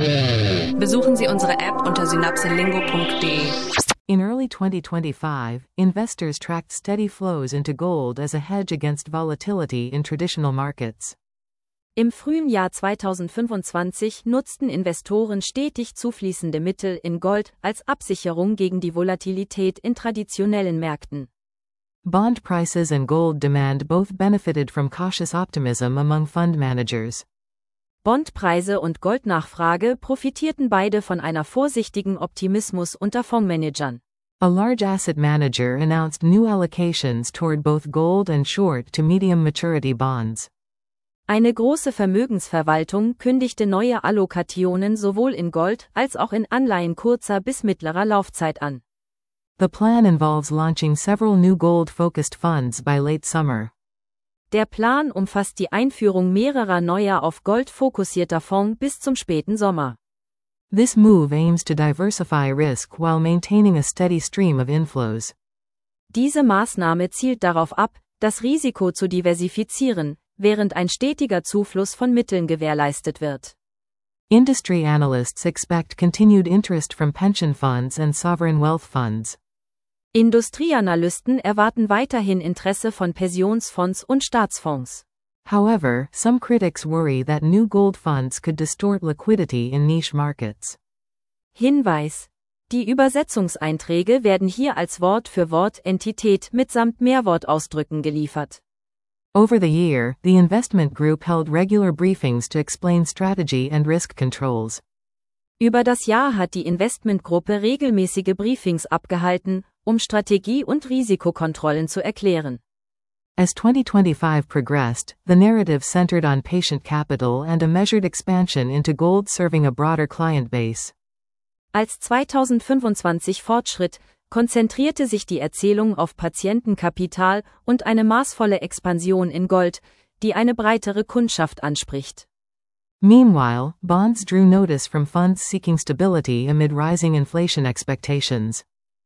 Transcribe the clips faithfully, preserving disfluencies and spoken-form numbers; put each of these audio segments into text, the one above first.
Besuchen Sie unsere App unter synapselingo punkt de. In early twenty twenty-five, investors tracked steady flows into gold as a hedge against volatility in traditional markets. Im frühen Jahr zweitausendfünfundzwanzig nutzten Investoren stetig zufließende Mittel in Gold als Absicherung gegen die Volatilität in traditionellen Märkten. Bond prices and gold demand both benefited from cautious optimism among fund managers. Bondpreise und Goldnachfrage profitierten beide von einer vorsichtigen Optimismus unter Fondsmanagern. A large asset manager announced new allocations toward both gold and short to medium maturity bonds. Eine große Vermögensverwaltung kündigte neue Allokationen sowohl in Gold als auch in Anleihen kurzer bis mittlerer Laufzeit an. The plan involves launching several new gold-focused funds by late summer. Der Plan umfasst die Einführung mehrerer neuer auf Gold fokussierter Fonds bis zum späten Sommer. This move aims to diversify risk while maintaining a steady stream of inflows. Diese Maßnahme zielt darauf ab, das Risiko zu diversifizieren, während ein stetiger Zufluss von Mitteln gewährleistet wird. Industry analysts expect continued interest from pension funds and sovereign wealth funds. Industrieanalysten erwarten weiterhin Interesse von Pensionsfonds und Staatsfonds. However, some critics worry that new gold funds could distort liquidity in niche markets. Hinweis: Die Übersetzungseinträge werden hier als Wort für Wort Entität mitsamt Mehrwortausdrücken geliefert. Over the year, the investment group held regular briefings to explain strategy and risk controls. Über das Jahr hat die Investmentgruppe regelmäßige Briefings abgehalten, um Strategie und Risikokontrollen zu erklären. As twenty twenty-five progressed, the narrative centered on patient capital and a measured expansion into gold serving a broader client base. Als zweitausendfünfundzwanzig fortschritt, konzentrierte sich die Erzählung auf Patientenkapital und eine maßvolle Expansion in Gold, die eine breitere Kundschaft anspricht. Meanwhile, bonds drew notice from funds seeking stability amid rising inflation expectations.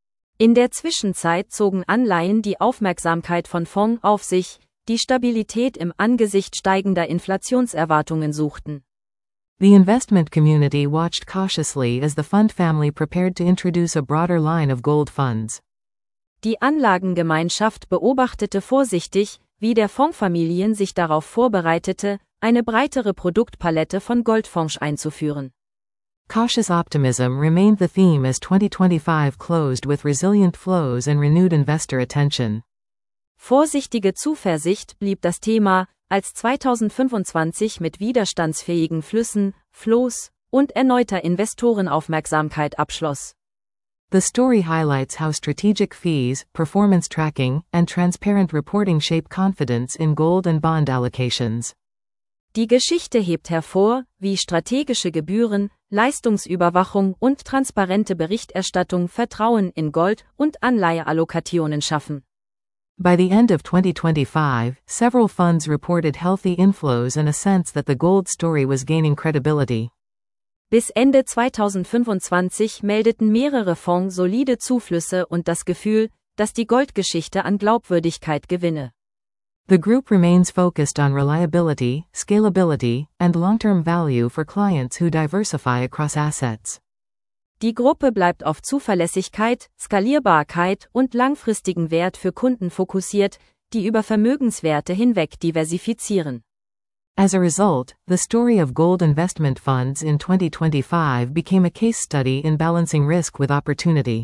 In der Zwischenzeit zogen Anleihen die Aufmerksamkeit von Fonds auf sich, die Stabilität im Angesicht steigender Inflationserwartungen suchten. The investment community watched cautiously as the fund family prepared to introduce a broader line of gold funds. Die Anlagengemeinschaft beobachtete vorsichtig, wie der Fondsfamilien sich darauf vorbereitete, eine breitere Produktpalette von Goldfonds einzuführen. Cautious optimism remained the theme as twenty twenty-five closed with resilient flows and renewed investor attention. Vorsichtige Zuversicht blieb das Thema, als zweitausendfünfundzwanzig mit widerstandsfähigen Flüssen, Flows und erneuter Investorenaufmerksamkeit abschloss. The story highlights how strategic fees, performance tracking, and transparent reporting shape confidence in gold and bond allocations. Die Geschichte hebt hervor, wie strategische Gebühren, Leistungsüberwachung und transparente Berichterstattung Vertrauen in Gold- und Anleiheallokationen schaffen. By the end of twenty twenty-five, several funds reported healthy inflows and a sense that the gold story was gaining credibility. Bis Ende zweitausendfünfundzwanzig meldeten mehrere Fonds solide Zuflüsse und das Gefühl, dass die Goldgeschichte an Glaubwürdigkeit gewinne. The group remains focused on reliability, scalability, and long-term value for clients who diversify across assets. Die Gruppe bleibt auf Zuverlässigkeit, Skalierbarkeit und langfristigen Wert für Kunden fokussiert, die über Vermögenswerte hinweg diversifizieren. As a result, the story of gold investment funds in twenty twenty-five became a case study in balancing risk with opportunity.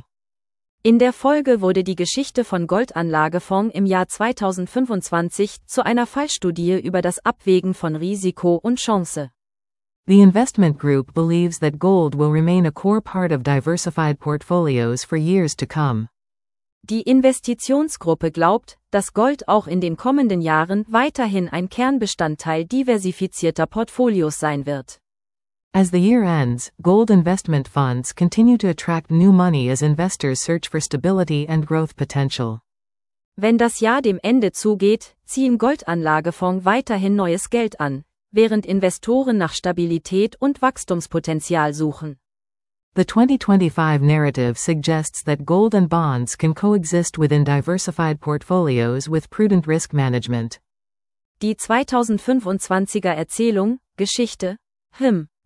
In der Folge wurde die Geschichte von Goldanlagefonds im Jahr zweitausendfünfundzwanzig zu einer Fallstudie über das Abwägen von Risiko und Chance. The investment group believes that gold will remain a core part of diversified portfolios for years to come. Die Investitionsgruppe glaubt, dass Gold auch in den kommenden Jahren weiterhin ein Kernbestandteil diversifizierter Portfolios sein wird. As the year ends, gold investment funds continue to attract new money as investors search for stability and growth potential. Wenn das Jahr dem Ende zugeht, ziehen Goldanlagefonds weiterhin neues Geld an, während Investoren nach Stabilität und Wachstumspotenzial suchen. The twenty twenty-five narrative suggests that gold and bonds can coexist within diversified portfolios with prudent risk management. Die zweitausendfünfundzwanziger Erzählung, Geschichte, hm,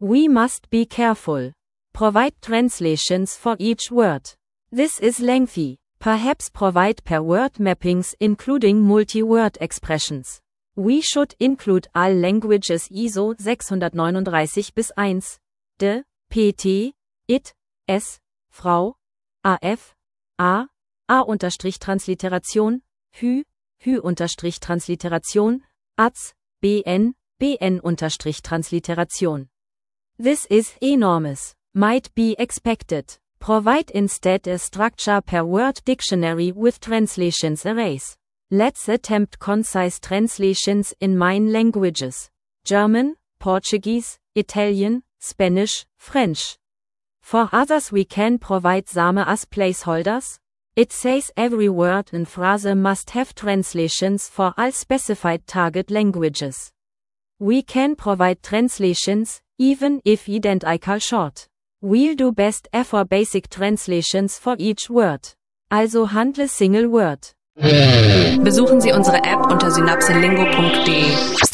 We must be careful. Provide translations for each word. This is lengthy. Perhaps provide per word mappings including multi-word expressions. We should include all languages I S O sechs neun drei bis eins. De, P T, it, s, Frau, af, a, a-Transliteration, hü, hü-Transliteration, az, bn, bn-Transliteration. This is enormous. Might be expected. Provide instead a structure per word dictionary with translations arrays. Let's attempt concise translations in main languages: German, Portuguese, Italian, Spanish, French. For others we can provide Same as placeholders. It says every word and phrase must have translations for all specified target languages. We can provide translations, even if identical short. We'll do best for basic translations for each word. Also handle single word. Besuchen Sie unsere App unter synapselingo punkt de.